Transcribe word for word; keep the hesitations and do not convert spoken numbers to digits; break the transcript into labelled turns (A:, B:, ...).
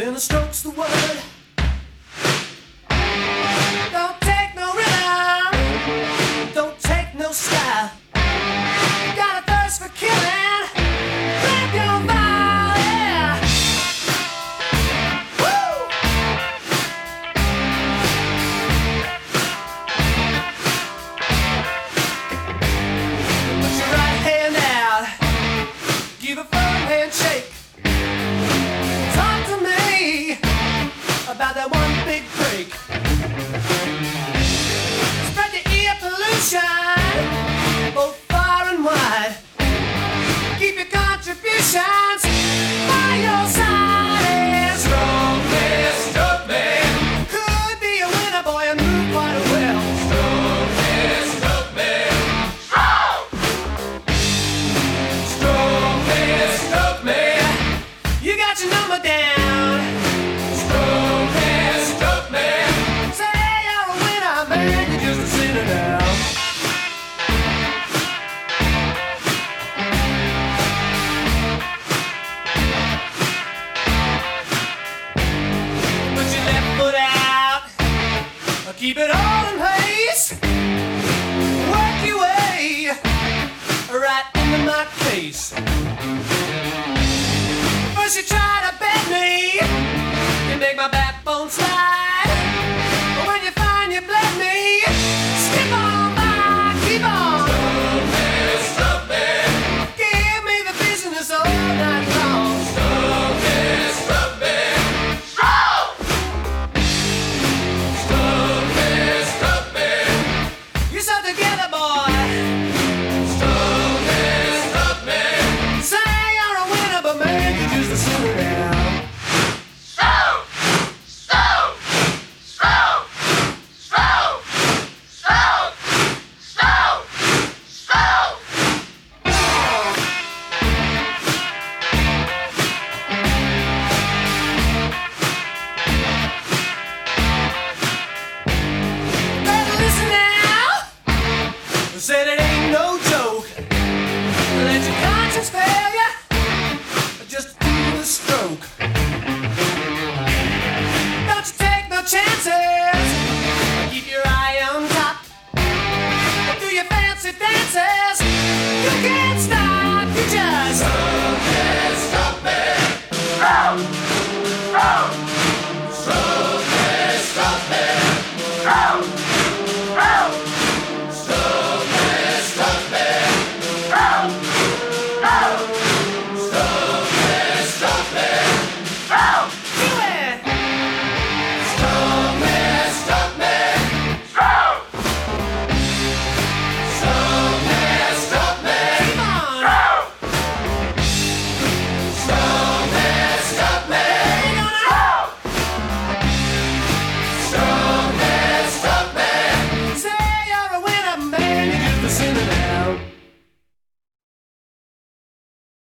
A: And the stroke's the word. Don't take no rhythm, don't take no style. Got a thirst for killing, grab your vial, yeah. Woo! Put your right hand out, give a firm handshake. Talk to me about that one big break. Spread the air pollution both far and wide. Keep your contributions by your side. And stroke me, stroke me. Could be a winner, boy, and move quite well. Stroke me, stroke me. Stroke! Stroke me, stroke me. You got your number down. Stroke me, stroke me. Say you're a winner, man, you're just a sinner now. Put your left foot out, keep it all in place. Work your way right into my face. First you try to bend me, you make my backbone slide. But when you find you bled me, skip on by, keep on. Stroke me, stroke me. Give me the business all night long. Stroke me, stroke me. Stroke! Stroke me, stroke me. You're so together, boy. Stroke me, stroke me. Say you're a winner, but man, you're just a sinner now.
B: Stroke! Stroke! Stroke! Stroke! Stroke! Stroke! Stroke!
A: Better listen now. Said it ain't no joke. Let your conscience fail ya. Just do the stroke. Don't you take no chances.